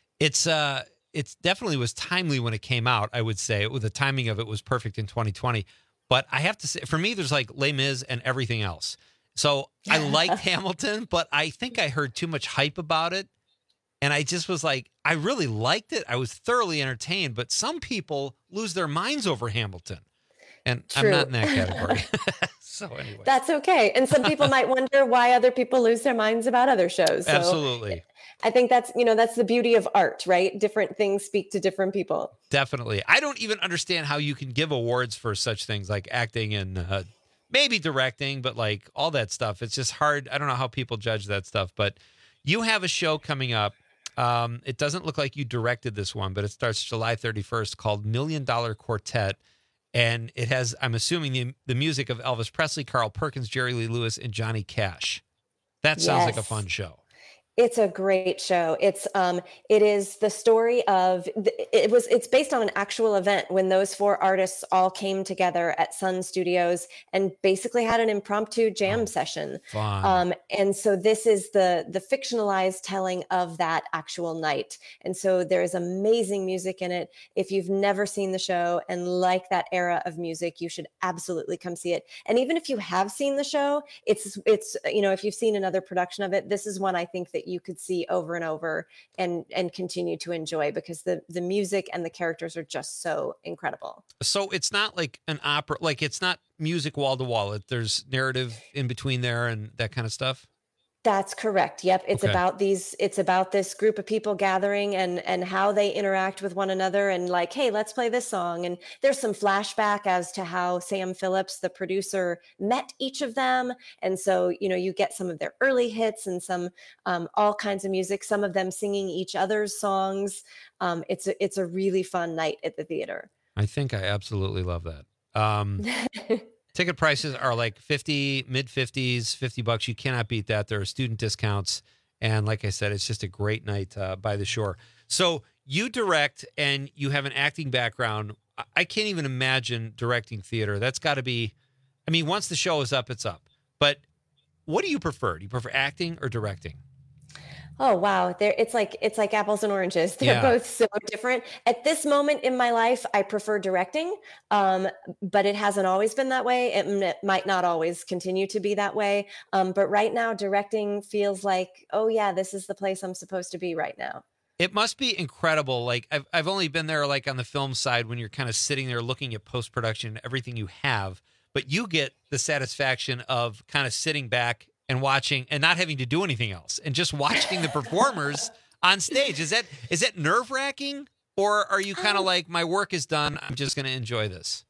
It definitely was timely when it came out, I would say. The timing of it was perfect in 2020. But I have to say, for me, there's like Les Mis and everything else. So I liked Hamilton, but I think I heard too much hype about it. And I just was like, I really liked it. I was thoroughly entertained. But some people lose their minds over Hamilton. And True. I'm not in that category. So anyway. That's okay. And some people might wonder why other people lose their minds about other shows. So Absolutely. I think that's the beauty of art, right? Different things speak to different people. Definitely. I don't even understand how you can give awards for such things like acting and maybe directing, but like all that stuff. It's just hard. I don't know how people judge that stuff, but you have a show coming up. It doesn't look like you directed this one, but it starts July 31st called $1 Million Quartet. And it has, I'm assuming, the music of Elvis Presley, Carl Perkins, Jerry Lee Lewis, and Johnny Cash. That sounds like a fun show. It's a great show. It is the story of it's based on an actual event when those four artists all came together at Sun Studios and basically had an impromptu jam session. Fun. And so this is the fictionalized telling of that actual night. And so there is amazing music in it. If you've never seen the show and like that era of music, you should absolutely come see it. And even if you have seen the show, it's if you've seen another production of it, this is one I think that you could see over and over and continue to enjoy because the music and the characters are just so incredible. So it's not like an opera, like it's not music wall to wall. There's narrative in between there and that kind of stuff. That's correct. Yep. It's Okay. it's about this group of people gathering and how they interact with one another and like, hey, let's play this song. And there's some flashback as to how Sam Phillips, the producer, met each of them. And so, you get some of their early hits and some all kinds of music, some of them singing each other's songs. It's a really fun night at the theater. I think I absolutely love that. Ticket prices are like mid 50s, $50. You cannot beat that. There are student discounts. And like I said, it's just a great night by the shore. So you direct and you have an acting background. I can't even imagine directing theater. That's got to be, once the show is up, it's up. But what do you prefer? Do you prefer acting or directing? Oh, wow. It's like apples and oranges. They're both so different. At this moment in my life, I prefer directing, but it hasn't always been that way. It might not always continue to be that way. But right now, directing feels like, oh, yeah, this is the place I'm supposed to be right now. It must be incredible. Like I've only been there like on the film side when you're kind of sitting there looking at post-production, everything you have, but you get the satisfaction of kind of sitting back and watching and not having to do anything else and just watching the performers on stage. Is that nerve-wracking, or are you kind of like, my work is done, I'm just going to enjoy this?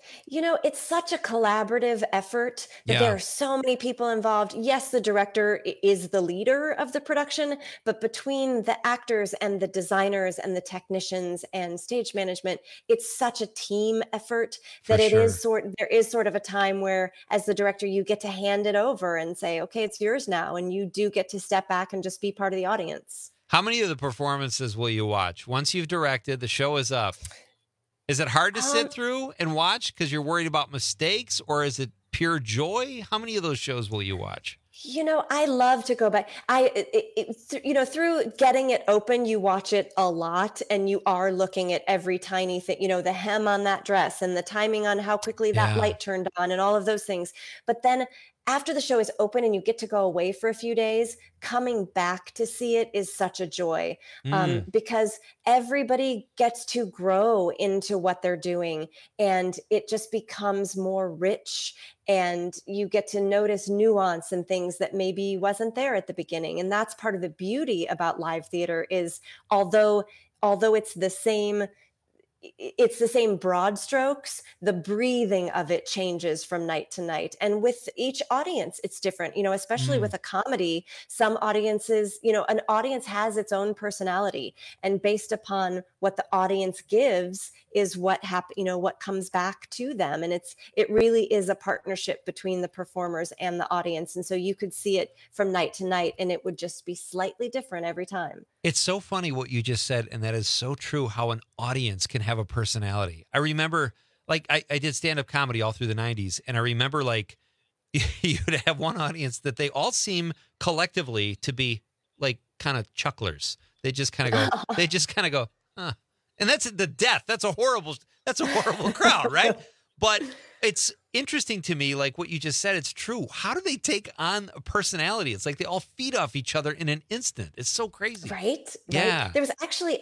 You know, it's such a collaborative effort that there are so many people involved. Yes, the director is the leader of the production, but between the actors and the designers and the technicians and stage management, it's such a team effort that there is sort of a time where, as the director, you get to hand it over and say, okay, it's yours now. And you do get to step back and just be part of the audience. How many of the performances will you watch? Once you've directed, the show is up. Is it hard to sit through and watch because you're worried about mistakes, or is it pure joy? How many of those shows will you watch? You know, I love to go back. Through getting it open, you watch it a lot and you are looking at every tiny thing, you know, the hem on that dress and the timing on how quickly that light turned on and all of those things. But then after the show is open and you get to go away for a few days, coming back to see it is such a joy because everybody gets to grow into what they're doing and it just becomes more rich and you get to notice nuance and things that maybe wasn't there at the beginning. And that's part of the beauty about live theater is although it's the same broad strokes, the breathing of it changes from night to night. And with each audience, it's different, you know, especially with a comedy, some audiences, you know, an audience has its own personality and based upon what the audience gives is what what comes back to them. And it really is a partnership between the performers and the audience. And so you could see it from night to night and it would just be slightly different every time. It's so funny what you just said, and that is so true, how an audience can have a personality. I remember, like, I did stand-up comedy all through the 90s, and I remember, like, you'd have one audience that they all seem collectively to be, like, kind of chucklers. They just kind of go, huh. And that's the death. That's a horrible crowd, right? But it's interesting to me, like what you just said, it's true. How do they take on a personality? It's like they all feed off each other in an instant. It's so crazy. Right? Yeah. There was actually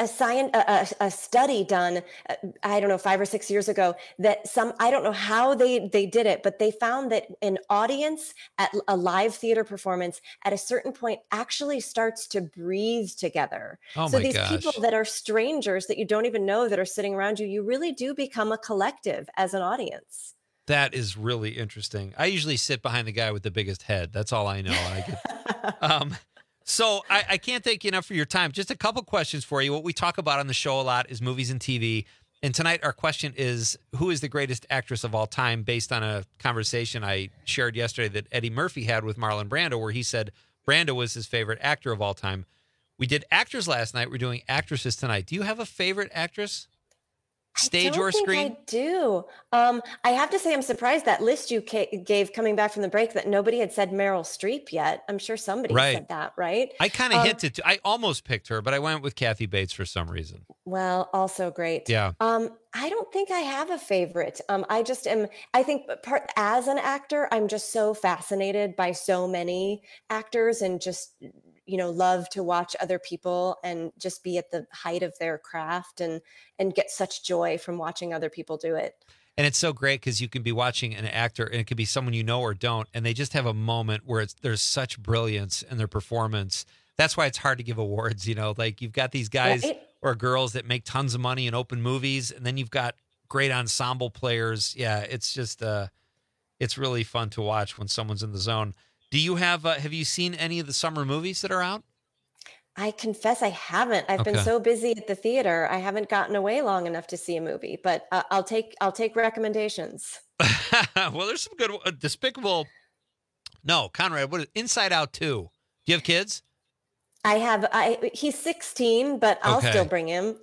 a study done, I don't know, 5 or 6 years ago that I don't know how they did it, but they found that an audience at a live theater performance at a certain point actually starts to breathe together. So these people that are strangers that you don't even know that are sitting around you, you really do become a collective as an audience. That is really interesting. I usually sit behind the guy with the biggest head. That's all I know. So I can't thank you enough for your time. Just a couple questions for you. What we talk about on the show a lot is movies and TV. And tonight our question is, who is the greatest actress of all time, based on a conversation I shared yesterday that Eddie Murphy had with Marlon Brando, where he said Brando was his favorite actor of all time. We did actors last night. We're doing actresses tonight. Do you have a favorite actress? Stage or screen? I do. I have to say, I'm surprised that list you gave coming back from the break that nobody had said Meryl Streep yet. I'm sure somebody said that, right? I kind of hinted to. I almost picked her, but I went with Kathy Bates for some reason. Well, also great. Yeah. I don't think I have a favorite. I just am. I think as an actor, I'm just so fascinated by so many actors and just love to watch other people and just be at the height of their craft and get such joy from watching other people do it. And it's so great because you can be watching an actor and it could be someone you know or don't, and they just have a moment where there's such brilliance in their performance. That's why it's hard to give awards, like you've got these guys or girls that make tons of money and open movies, and then you've got great ensemble players. Yeah, it's just, it's really fun to watch when someone's in the zone. Do you have you seen any of the summer movies that are out? I confess I haven't. I've been so busy at the theater. I haven't gotten away long enough to see a movie, but I'll take recommendations. Well, there's some good Despicable. No, Conrad, what is Inside Out 2? Do you have kids? I have. He's 16, but I'll still bring him.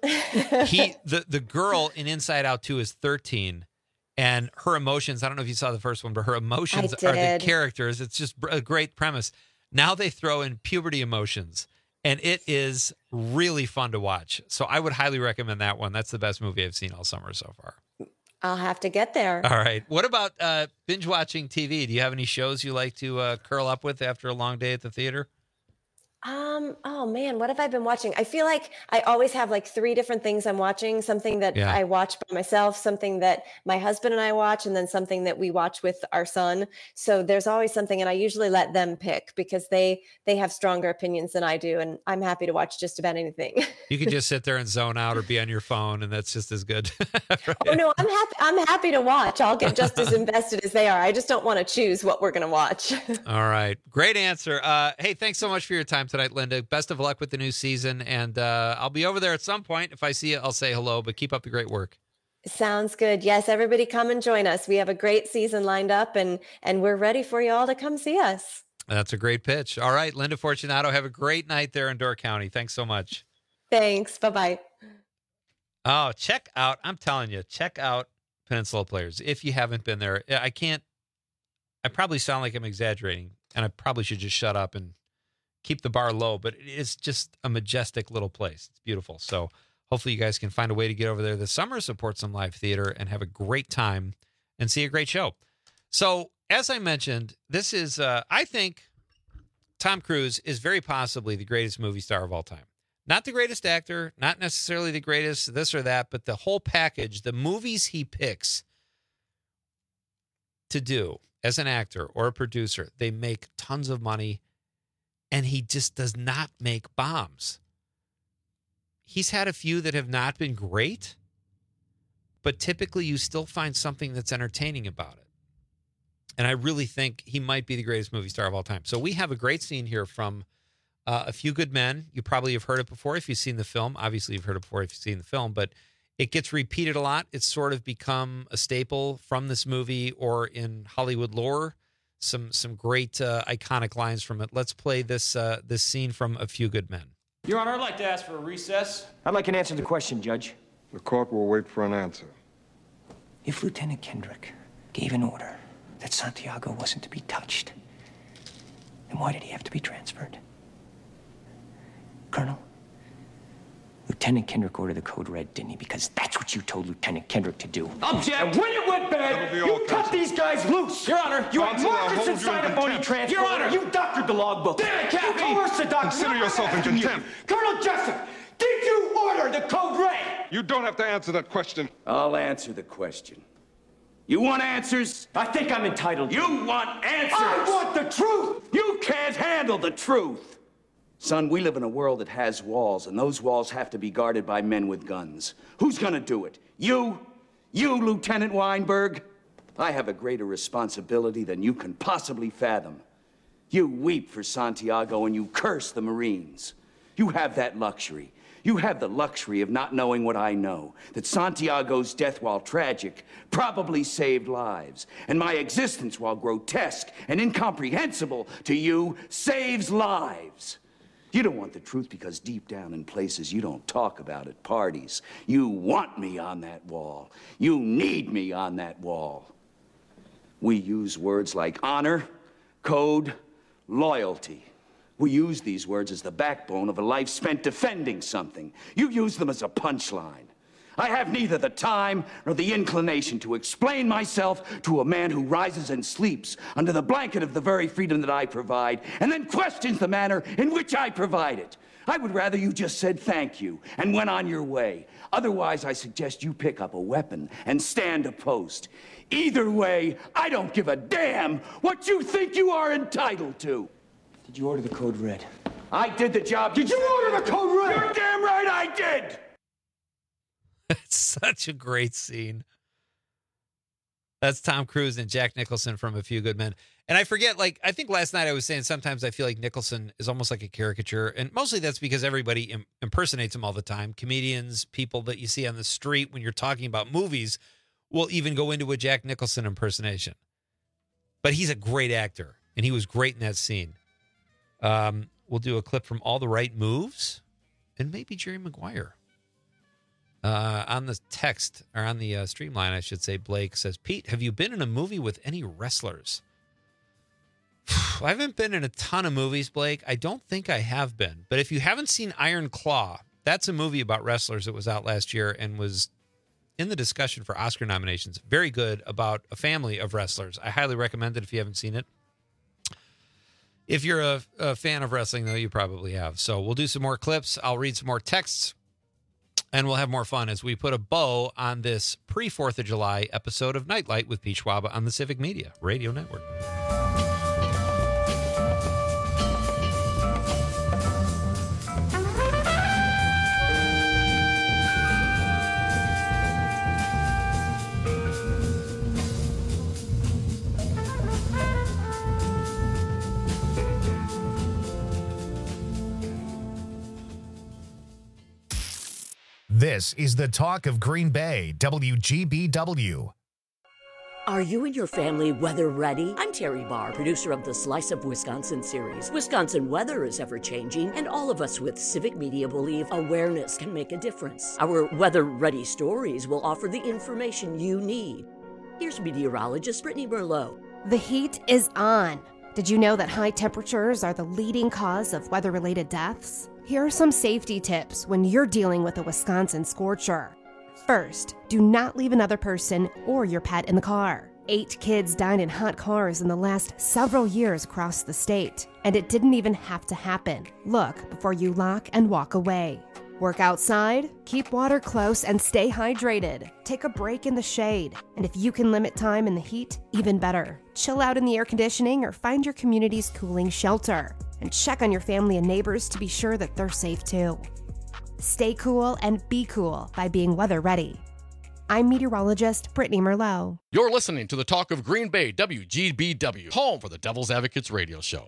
The girl in Inside Out 2 is 13. And her emotions, I don't know if you saw the first one, but her emotions are the characters. It's just a great premise. Now they throw in puberty emotions, and it is really fun to watch. So I would highly recommend that one. That's the best movie I've seen all summer so far. I'll have to get there. All right. What about binge watching TV? Do you have any shows you like to curl up with after a long day at the theater? Oh man, what have I been watching? I feel like I always have like 3 different things I'm watching, something that Yeah. I watch by myself, something that my husband and I watch, and then something that we watch with our son. So there's always something, and I usually let them pick because they have stronger opinions than I do, and I'm happy to watch just about anything. You can just sit there and zone out or be on your phone, and that's just as good. Right? Oh no, I'm happy to watch. I'll get just as invested as they are. I just don't want to choose what we're going to watch. All right. Great answer. Hey, thanks so much for your time tonight, Linda. Best of luck with the new season. And I'll be over there at some point. If I see you, I'll say hello, but keep up the great work. Sounds good. Yes, everybody come and join us. We have a great season lined up, and we're ready for you all to come see us. That's a great pitch. All right, Linda Fortunato, have a great night there in Door County. Thanks so much. Thanks. Bye-bye. Oh, I'm telling you, check out Peninsula Players. If you haven't been there, I probably sound like I'm exaggerating, and I probably should just shut up and keep the bar low, but it's just a majestic little place. It's beautiful. So hopefully you guys can find a way to get over there this summer, support some live theater, and have a great time and see a great show. So as I mentioned, this is, I think Tom Cruise is very possibly the greatest movie star of all time. Not the greatest actor, not necessarily the greatest this or that, but the whole package, the movies he picks to do as an actor or a producer, they make tons of money, and he just does not make bombs. He's had a few that have not been great, but typically you still find something that's entertaining about it. And I really think he might be the greatest movie star of all time. So we have a great scene here from A Few Good Men. You probably have heard it before if you've seen the film. Obviously, you've heard it before if you've seen the film, but it gets repeated a lot. It's sort of become a staple from this movie or in Hollywood lore. Some great iconic lines from it. Let's play this scene from A Few Good Men. Your Honor, I'd like to ask for a recess. I'd like an answer to the question, Judge. The court will wait for an answer. If Lieutenant Kendrick gave an order that Santiago wasn't to be touched, then why did he have to be transferred? Colonel, Lieutenant Kendrick ordered the code red, didn't he? Because that's what you told Lieutenant Kendrick to do. Object! And when it went bad, you cut these guys loose! Your Honor, you had markers inside a phony transfer. Your Honor, you doctored the logbook. Damn it, Captain! You coerced the doctor. Consider yourself in contempt. Colonel Jessup, did you order the code red? You don't have to answer that question. I'll answer the question. You want answers? I think I'm entitled. You want answers? I want the truth! You can't handle the truth! Son, we live in a world that has walls, and those walls have to be guarded by men with guns. Who's gonna do it? You? You, Lieutenant Weinberg? I have a greater responsibility than you can possibly fathom. You weep for Santiago and you curse the Marines. You have that luxury. You have the luxury of not knowing what I know, that Santiago's death, while tragic, probably saved lives, and my existence, while grotesque and incomprehensible to you, saves lives. You don't want the truth because deep down in places you don't talk about at parties, you want me on that wall. You need me on that wall. We use words like honor, code, loyalty. We use these words as the backbone of a life spent defending something. You use them as a punchline. I have neither the time nor the inclination to explain myself to a man who rises and sleeps under the blanket of the very freedom that I provide and then questions the manner in which I provide it. I would rather you just said thank you and went on your way. Otherwise, I suggest you pick up a weapon and stand a post. Either way, I don't give a damn what you think you are entitled to. Did you order the code red? I did the job. Did you order the code red? You're damn right I did! It's such a great scene. That's Tom Cruise and Jack Nicholson from A Few Good Men. And I forget, I think last night I was saying sometimes I feel like Nicholson is almost like a caricature. And mostly that's because everybody impersonates him all the time. Comedians, people that you see on the street when you're talking about movies will even go into a Jack Nicholson impersonation. But he's a great actor, and he was great in that scene. We'll do a clip from All the Right Moves and maybe Jerry Maguire. On the text, or on the streamline, I should say, Blake says, Pete, have you been in a movie with any wrestlers? I haven't been in a ton of movies, Blake. I don't think I have been. But if you haven't seen Iron Claw, that's a movie about wrestlers that was out last year and was in the discussion for Oscar nominations. Very good, about a family of wrestlers. I highly recommend it if you haven't seen it. If you're a fan of wrestling, though, you probably have. So we'll do some more clips. I'll read some more texts, and we'll have more fun as we put a bow on this pre-4th of July episode of Nightlight with Pete Schwaba on the Civic Media Radio Network. This is the talk of Green Bay, WGBW. Are you and your family weather ready? I'm Terry Barr, producer of the Slice of Wisconsin series. Wisconsin weather is ever-changing, and all of us with Civic Media believe awareness can make a difference. Our weather-ready stories will offer the information you need. Here's meteorologist Brittany Merlot. The heat is on. Did you know that high temperatures are the leading cause of weather-related deaths? Here are some safety tips when you're dealing with a Wisconsin scorcher. First, do not leave another person or your pet in the car. 8 kids died in hot cars in the last several years across the state, and it didn't even have to happen. Look before you lock and walk away. Work outside, keep water close, and stay hydrated. Take a break in the shade, and if you can limit time in the heat, even better. Chill out in the air conditioning or find your community's cooling shelter. And check on your family and neighbors to be sure that they're safe too. Stay cool and be cool by being weather ready. I'm meteorologist Brittany Merlot. You're listening to the Talk of Green Bay, WGBW, home for the Devil's Advocates radio show.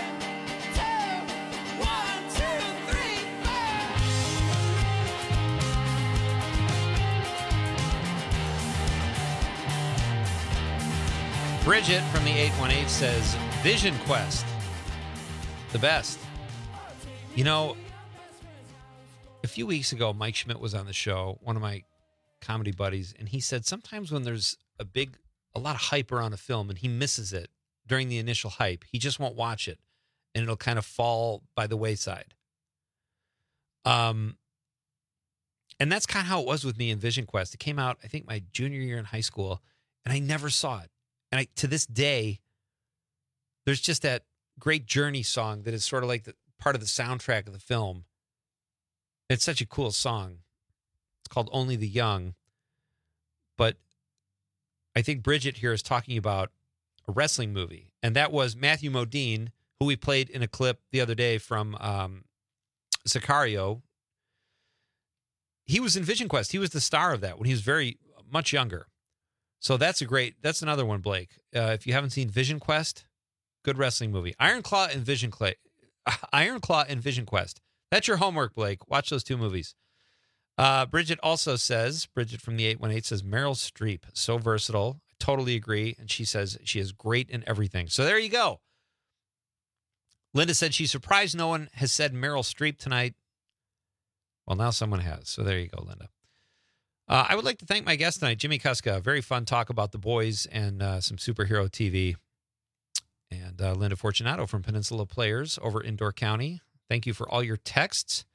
Bridget from the 818 says, Vision Quest, the best. You know, a few weeks ago, Mike Schmidt was on the show, one of my comedy buddies, and he said sometimes when there's a lot of hype around a film and he misses it during the initial hype, he just won't watch it, and it'll kind of fall by the wayside. And that's kind of how it was with me in Vision Quest. It came out, I think, my junior year in high school, and I never saw it. And to this day, there's just that great Journey song that is sort of like the part of the soundtrack of the film. It's such a cool song. It's called Only the Young. But I think Bridget here is talking about a wrestling movie. And that was Matthew Modine, who we played in a clip the other day from Sicario. He was in Vision Quest. He was the star of that when he was very much younger. So that's another one, Blake. If you haven't seen Vision Quest, good wrestling movie. Iron Claw and Vision Quest. That's your homework, Blake. Watch those 2 movies. Bridget also says, Bridget from the 818 says, Meryl Streep, so versatile. I totally agree. And she says she is great in everything. So there you go. Linda said she's surprised no one has said Meryl Streep tonight. Well, now someone has. So there you go, Linda. I would like to thank my guest tonight, Jimmy Kuska. Very fun talk about the boys and some superhero TV. And Linda Fortunato from Peninsula Players over in Door County. Thank you for all your texts.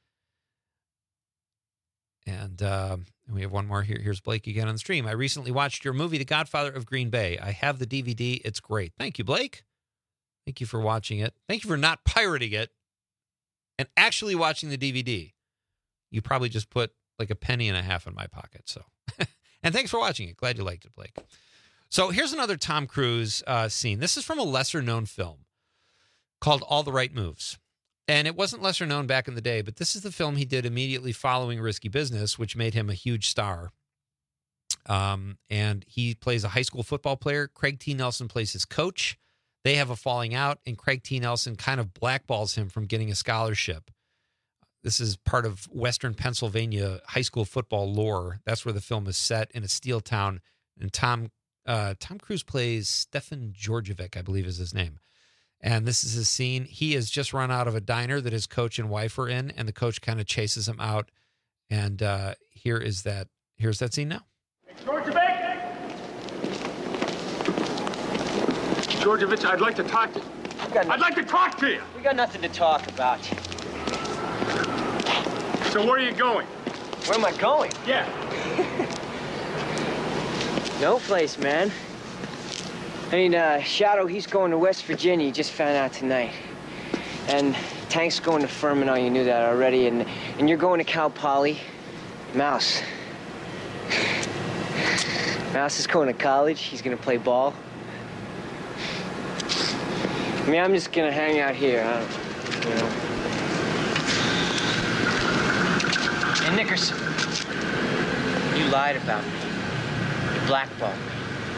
And we have one more here. Here's Blake again on the stream. I recently watched your movie, The Godfather of Green Bay. I have the DVD. It's great. Thank you, Blake. Thank you for watching it. Thank you for not pirating it and actually watching the DVD. You probably just put like a penny and a half in my pocket. So, and thanks for watching it. Glad you liked it, Blake. So here's another Tom Cruise scene. This is from a lesser known film called All the Right Moves. And it wasn't lesser known back in the day, but this is the film he did immediately following Risky Business, which made him a huge star. And he plays a high school football player. Craig T. Nelson plays his coach. They have a falling out, and Craig T. Nelson kind of blackballs him from getting a scholarship. This is part of Western Pennsylvania high school football lore. That's where the film is set, in a steel town. And Tom Cruise plays Stefan Georgievic, I believe is his name. And this is his scene. He has just run out of a diner that his coach and wife are in, and the coach kind of chases him out. And here's that scene now. Georgievic! Georgievic, I'd like to talk to you. I'd like to talk to you. We got nothing to talk about. So where are you going? Where am I going? Yeah. No place, man. I mean, Shadow, he's going to West Virginia. He just found out tonight. And Tank's going to Furman. Oh, you knew that already. And you're going to Cal Poly. Mouse. Mouse is going to college. He's going to play ball. I mean, I'm just going to hang out here. You know. And Nickerson, you lied about me. You blackballed me.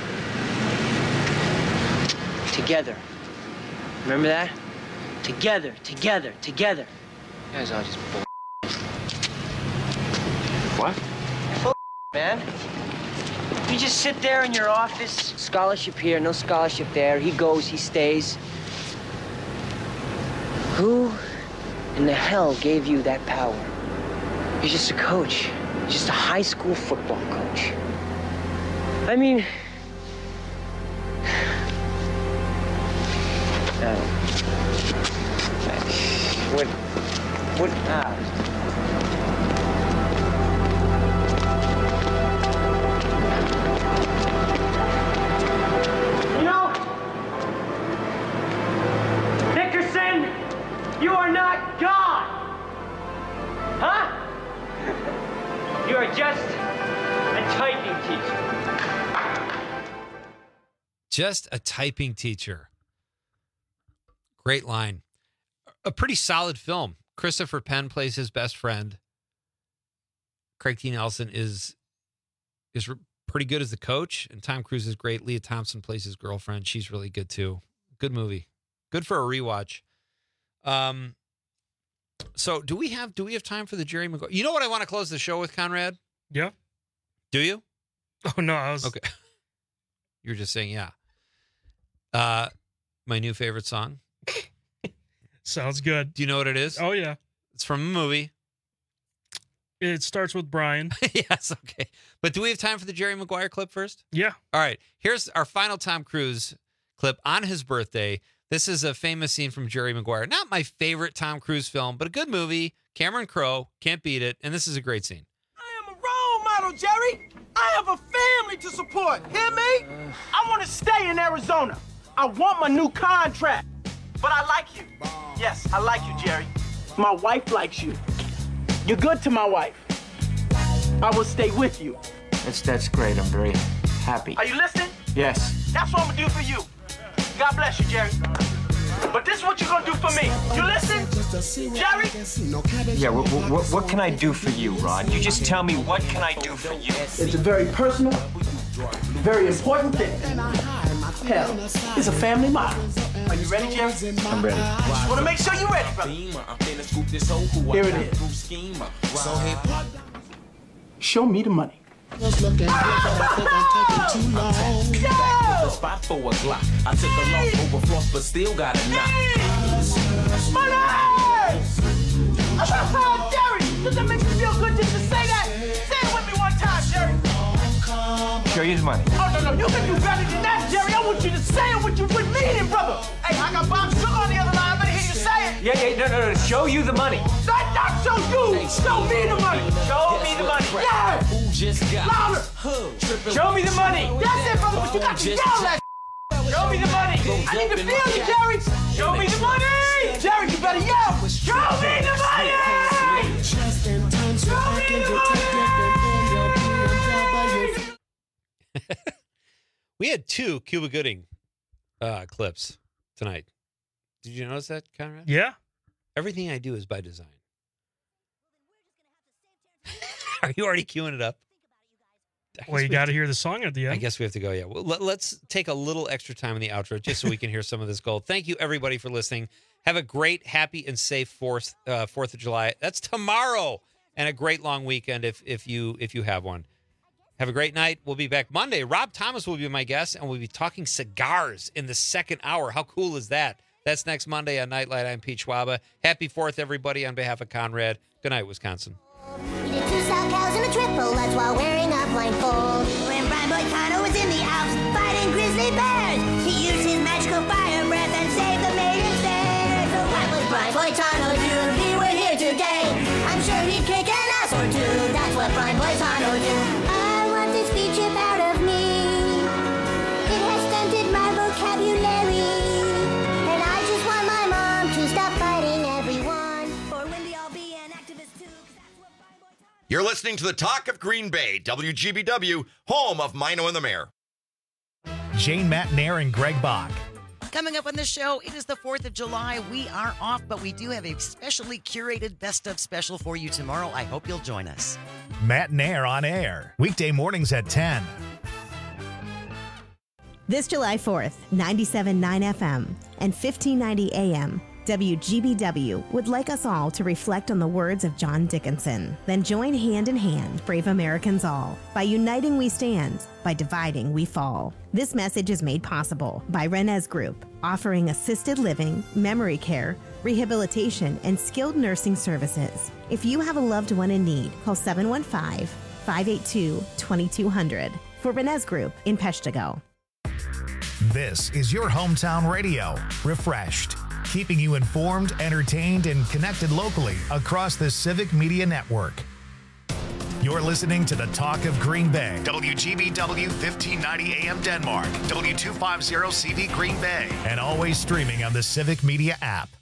Together. Remember that? Together. You guys all just bull. What? Bull, man. You just sit there in your office. Scholarship here, no scholarship there. He goes, he stays. Who in the hell gave you that power? You're just a coach. You're just a high school football coach. I mean... You know, Nickerson, you are not God. Huh? You are just a typing teacher. Just a typing teacher. Great line. A pretty solid film. Christopher Penn plays his best friend. Craig T. Nelson is pretty good as the coach, and Tom Cruise is great. Leah Thompson plays his girlfriend. She's really good too. Good movie. Good for a rewatch. So do we have time for the Jerry Maguire? You know what I want to close the show with, Conrad? Yeah. Do you? Oh no, I was okay. You were just saying yeah. My new favorite song. Sounds good. Do you know what it is? Oh, yeah. It's from a movie. It starts with Brian. Yes, okay. But do we have time for the Jerry Maguire clip first? Yeah. All right. Here's our final Tom Cruise clip on his birthday. This is a famous scene from Jerry Maguire. Not my favorite Tom Cruise film, but a good movie. Cameron Crowe, can't beat it. And this is a great scene. I am a role model, Jerry. I have a family to support. Hear me? I want to stay in Arizona. I want my new contract. But I like you. Yes, I like you, Jerry. My wife likes you. You're good to my wife. I will stay with you. That's great. I'm very happy. Are you listening? Yes. That's what I'm gonna do for you. God bless you, Jerry. But this is what you're gonna do for me. You listen? Jerry? Yeah, what can I do for you, Rod? You just tell me, what can I do for you? It's a very personal, very important thing. Hell, it's a family motto. Are you ready, Jerry? I'm ready. Just want to make sure you're ready, brother. Here it is. Show me the money. Spot for a Glock. I took a loss over floss, but still got a knock. Money! Jerry, does that make you feel good just to say that? Say it with me one time, Jerry. Show you the money. Oh, no, you can do better than that, Jerry. I want you to say it with meaning, brother. Hey, I got Bob Sugar on the other line. I better hear you say it. Yeah, no. Show you the money. Not show you. Show me the money. Show me the money. Yeah. Louder. Show me the money. That's it, brother, but you got to yell that. Show me the money. I need to feel you, Jerry. Show me the money. Jerry, you better yell. Show me the money. Show me the money. We had 2 Cuba Gooding clips tonight. Did you notice that, Conrad? Yeah. Everything I do is by design. Are you already queuing it up? Well, you got to hear the song at the end. I guess we have to go, yeah. Well, let's take a little extra time in the outro just so we can hear some of this gold. Thank you, everybody, for listening. Have a great, happy, and safe 4th of July. That's tomorrow. And a great long weekend if you have one. Have a great night. We'll be back Monday. Rob Thomas will be my guest, and we'll be talking cigars in the second hour. How cool is that? That's next Monday on Nightlight. I'm Pete Schwaba. Happy 4th, everybody, on behalf of Conrad. Good night, Wisconsin. He did 2 South cows and a triple, that's while wearing a blindfold. When Brian Boitano was in the Alps fighting grizzly bears, he used his magical fire breath and saved the maidens there. So what would Brian Boitano do if he were here today? I'm sure he'd kick an ass or two, that's what Brian Boitano do. I want this feature out of me. It has stunted my vocabulary, and I just want my mom to stop fighting. listening to the Talk of Green Bay, WGBW, home of Mino and the Mayor. Jane Matnair and Greg Bach. Coming up on the show, it is the 4th of July. We are off, but we do have a specially curated best of special for you tomorrow. I hope you'll join us. Matnair on air, weekday mornings at 10. This July 4th, 97.9 FM and 1590 AM, WGBW would like us all to reflect on the words of John Dickinson. Then join hand in hand, brave Americans all. By uniting we stand, by dividing we fall. This message is made possible by Renez Group, offering assisted living, memory care, rehabilitation, and skilled nursing services. If you have a loved one in need, call 715-582-2200 for Renez Group in Peshtigo. This is your hometown radio, refreshed, keeping you informed, entertained, and connected locally across the Civic Media Network. You're listening to the Talk of Green Bay, WGBW 1590 AM Denmark, W250 CD Green Bay, and always streaming on the Civic Media app.